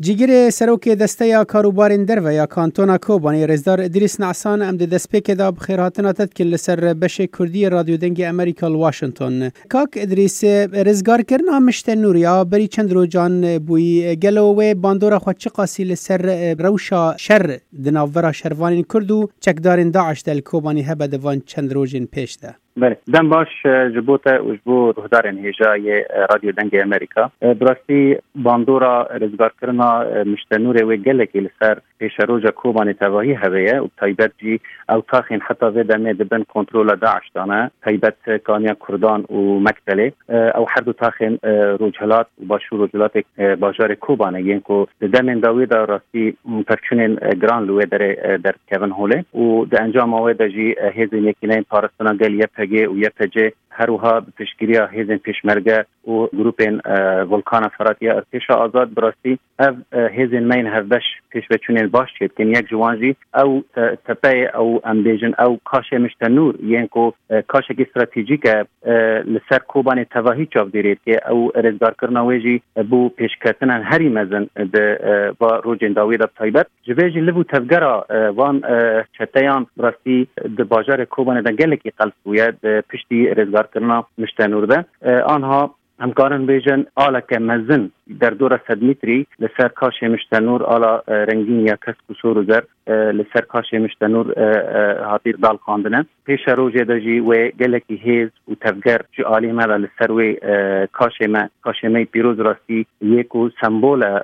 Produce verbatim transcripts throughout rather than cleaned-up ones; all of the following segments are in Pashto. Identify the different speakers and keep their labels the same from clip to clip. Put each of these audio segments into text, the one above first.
Speaker 1: جیگر سروک دسته یا کاروبارین در و یا کانتونا کوبانی رزدار ادریس نعسان ام ده دست پیک دا بخیر هاتنا تدکن لسر بش کردی رادیو دنگ امریکا واشنطن. کاک ادریس رزگار کرنا مشتن نوریا بری چند رو جان بوی گلوه باندورا خود چه قاسی لسر روشا شر دناورا شروانین کردو چکدارین داعش دل کوبانی هبه دوان چند روژین پیش ده.
Speaker 2: بله دم باش جبوته و جبو روحدارن هیجای رادیو دنگ امریکا براستی باندورا رزگار کرنا مشتنور و گلکی لسر پیش روژا کوبانی تواهی هویه و تایبت جی او تاخین حتی و دمه دبن کنترول داعش دانه تایبت کانیا کردان و مکتله او هر دو تاخین روجهلات و باشو روجهلات باجار کوبانه ینکو دمین داوی دا راستی پرچونین گران لوه در در کون هوله و ده انجام آوه دا جی هیزین یکینین پارستانا گل یه پگه و یه پجه هروها بتشکیلیا هیزن پیشمرگه و گروپین ولکان فراتیا ارتش آزاد براستی اف هیزن مین هفدش پیش بچونین باش چید که یک جوانجی او تپه او امبیجن او کاش مشتنور ینکو کاش کی استراتژیک لسر کوبانی تواهی چاپ دیرید که او رزگار کرناویجی بو پیشکتن هری مزن د با روجن داوید تایبت جویجی لبو تفگرا وان چتیان براستی د بازار کوبانی دنگل کی قلسویه پشتی رزگار کرنا مشتنور ده آنها همکارن بیجن آلا که مزن در دور صد متری لسر کاش مشتنور آلا رنگین یا کس کسور و زر لسر کاش مشتنور هاتیر دال خاندنه پیش روژه داجی و گلکی هیز و تفگر جو آلی مالا لسر و کاش ما کاش ما پیروز راستی یکو سمبول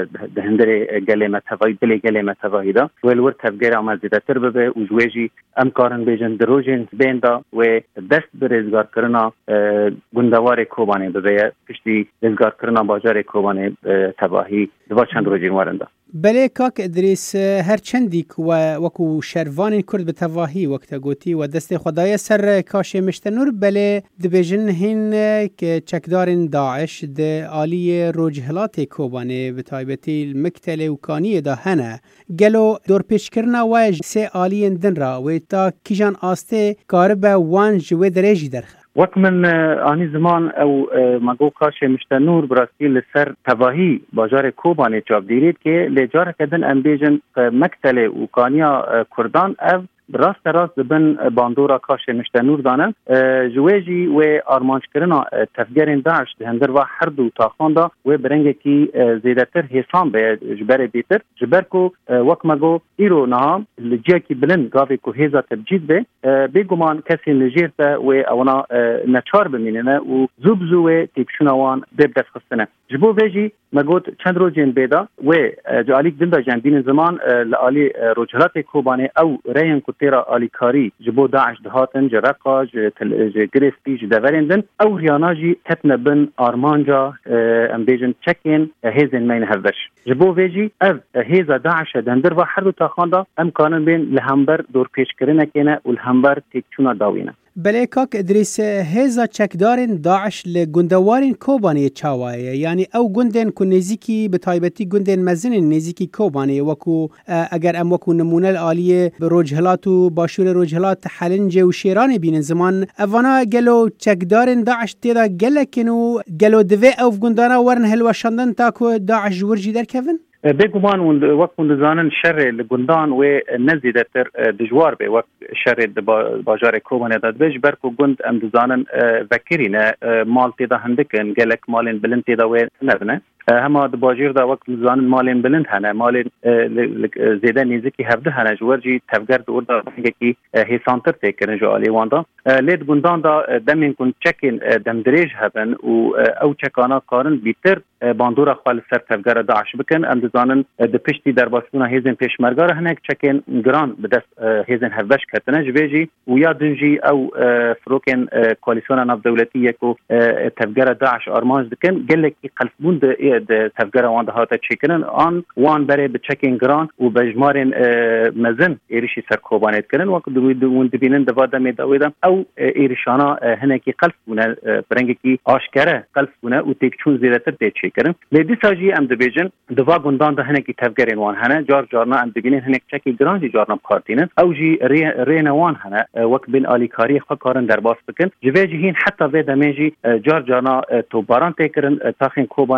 Speaker 2: دهندر گلی متوایی دلی گلی متوایی دا و الور تفگر عمل زیده تر ببه و جویجی امکارن بیجن در روژه بین دا و دست برزگار کرنا گندوار کوبانی ببه پشتی رزگار کرنا باجار کوبانی تباهی دو چند روزی وارنده.
Speaker 1: بله کاک ادریس هر چندیک و وکو شروان کرد به تواهی وقت گوتی و دست خدای سر کاش مشتنور بله دبیجن هین که چکدارن داعش د آلی روجهلات کوبانی به تایبتی مکتل و کانی دا هنه گلو دور پیش کرنا و سه آلی دن را و تا کیجان آسته کارب وانج و درجی درخه
Speaker 2: وقت من آنی زمان او مگو کاش مشتنور براستی لسر تواهی باجار کوبانی چاپ دیرید که لجاره کدن امبیجن مکتل و کانیا کردان او راست راست بن باندورا کاش مشتنور دانن جویجی و آرمانج کرنا تفگرین داعش هندر و هر دو تاخان دا و برنگه کی زیدتر حسان به جبر بیتر جبر کو وقت مگو ایرو نام لجیه کی بلن گاوی کو هیزا تبجید به بگمان کسی لجیر تا و اونا نچار بمیننه و زوب زوه تیپشونوان بیب دست خستنه جبو ویجی مگود چند روزین بیدا و جالیک دندا جندین زمان لآلی روجهلات کوبانی او رین کتیرا آلی کاری جبو داعش دهاتن جرقا جگرسپی جدورندن او ریاناجی کتن بن آرمانجا امبیجن چکین هیزن مین هفدش جبو ویجی او هیزا داعش دندر و هر دو تاخاندا امکانن بین لهمبر دور پیش کرنه کنه و لهمبر تیکچونا داوینه.
Speaker 1: بله کاک ادریس هزا چکدارن داعش لگندوارین کوبانی چاوایه یعنی او گندن کو نزیکی به تایبتی گندن مزن نزیکی کوبانی وکو اگر ام وکو نمونه العالیه روجهلات و باشور روجهلات حلنج و شیران بین زمان اوانا گلو چکدارن داعش تیدا گلکنو گلو دوی او گندانا ورن هلوشاندن تاکو داعش ورجی در کفن؟
Speaker 2: بگمان وقت مندزانن شر لگندان و نزیده تر دجوار به وقت شر باجار کوبانی داد بیش برکو گند امدزانن وکرینه مال تیدا هندکن گلک مالین بلند تیدا و نبنه هما د باجیر دا وقت مزانن مالین بلند هنه مالین زیده نیزکی هفده هنه جورجی تفگر دور دا کی حسانتر تیکرن جو آلی واندا لید گندان دا دمین کن چکین دمدریج هبن و او چکانا کارن بیتر باندورا خوال سر تفگر داعش بکن امدزانن د پشتی در باسکونا هیزن پیشمرگار هنک چکین گران بدست هیزن هفدش کتنه جویجی و یا دنجی او فروکن کوالیسیون ناف دولتی یکو تفگر داعش آرمانج دکن گلکی قلفبون د تفگر وان دهاتا چیکنن آن وان بره به چکین گران و بجمارن مزن ایریشی سر کوبانیت کنن وقت دوون دبینن دواده می داویدم او ایریشانا هنکی قلفبونه برنگی آشکره قلفبونه و تیکچون زیرتر دیچ چیکنن لیدی ساجی ام دبیجن دوا گندان ده هنکی تفگرین وان هنه جار جارنا ام دبینن هنک چکی گران جی جارنا بکارتینن او جی رین وان هنه وقت بین آلی کاری خکارن در باس بکن جویجی هین حتی ویده میجی جار جارنا تو باران تیکرن تاخین کوبانین جار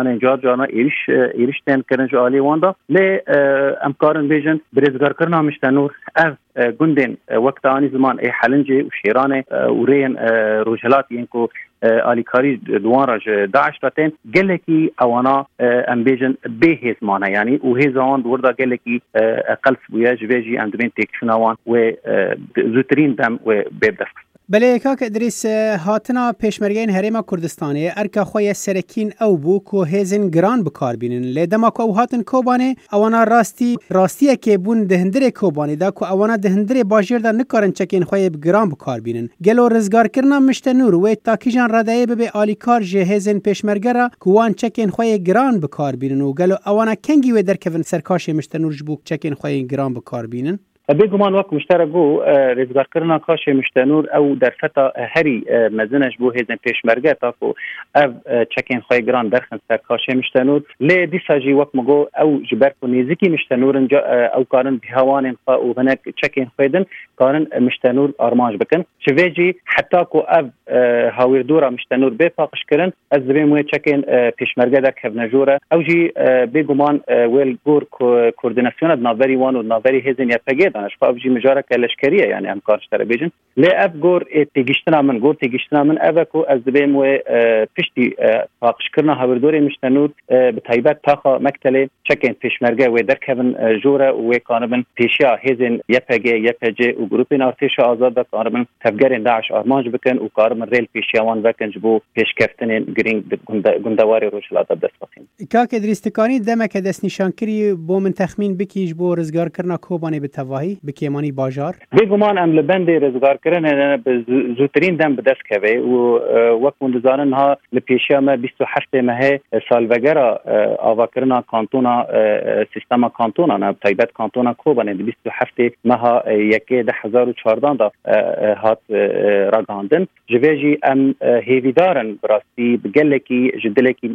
Speaker 2: جانا ایریش ایریش تن کردن جو عالی واندا ل امکارن بیژن برزگار کردن مشتنور اف گندن وقت آنی زمان ای حلنجه و شیرانه و رین روجلات اینکو آلیکاری دوان راج داعش راتن گلکی اوانا ام بیژن به هزمانه یعنی و هزان وردا گلکی اقل سبویا جویجی اندرین تکشنوان و زوترین دم و بیبدست.
Speaker 1: بله کاک ادریس هاتنا پیشمرگین هریما کردستانه ارکا خوی سرکین او بو کو هزن گران بکار بینن لیدما کو هاتن کوبانه اوانا راستی راستیه که بون دهندره کوبانه دا کو اوانا دهندره باجر دا نکارن چکین خوی گران بکار بینن گلو رزگار کرنا مشتنور و تاکیجان ردایه به آلیکار جه هزن پیشمرگره کوان چکین خوی گران بکار بینن و گلو اوانا کنگی و درکون سرکاش مشتنور جبوک چکین خوی گران بکار بینن
Speaker 2: بگمان وقت مشترک بو رزگار کردن کاش مشتنور او در فتا هری مزنش بو هزن پیشمرگه تا کو او چکین خواه گران درخن سر کاش مشتنور لی دیسا جی وقت مگو او جبر کو نیزکی مشتنور او کارن بهوان خواه او هنک چکین خویدن کارن مشتنور آرمانج بکن شوی جی حتی کو او هاویر دورا مشتنور بی پاقش کرن از زبین موی چکین پیشمرگه در کفن جوره او جی بگمان ویل گور کوردیناسیون ناوری وان و ناوری هزن یا پگید دانش فابجی مجاره کلشکریه یعنی امکانش تر بیجن لی اف گور تیگشتنا من گور تیگشتنا من اوکو از دبیم و پشتی پاقش کرنا هاوردوری مشتنور به تایبت تاخا مکتله چکین پیشمرگه و در کفن جوره و کانبن پیشیا هزن یپگه یپجه و گروپین ارتش آزاد دا کانبن تفگرین داعش آرمانج بکن و کارمن ریل پیشیوان وکنج بو پیشکفتن گرینگ گندواری روشلات دست بخین.
Speaker 1: کاک ادریستکانی دمک دست نشان کری بو من تخمین بکیش بو رزگار کرنا کوبانی به تواهی بکیمانی باجار
Speaker 2: بگمان ام لبند رزگار کردن زودترین دم به دست کوي و وقت مندزانن ها لپیشیا ما بیست و هفت ماه سالوگرا آوا کردن کانتونا سیستم کانتونا نه تایبت کانتونا کوبانه بیست و هفت ماه یکی ده هزار و چهارده دا هات راگاندن جویجی ام هیویدارن براستی بگلکی جدلکی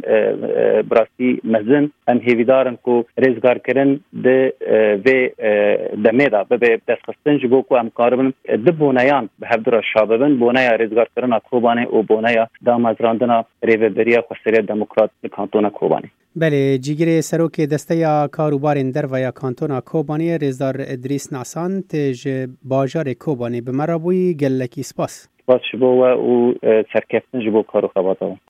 Speaker 2: براستی مزن ام هیویدارن کو رزگار کردن ده و دمیدا به دست خستن جبو کو امکاربن د بونایان به هفدر شاببن بونایا رزگار کردن کوبانه او بونایا دامازراندنا ریوبریا خسری دموکرات کانتونا کوبانه.
Speaker 1: بله جیگر سروک دسته یا کاروبار در و یا کانتونا کوبانه رزدار ادریس ناسان تج باجار کوبانه به مرابوی گلکی سپاس
Speaker 2: سپاس شبو و او سرکفتن جبو کارو خباتا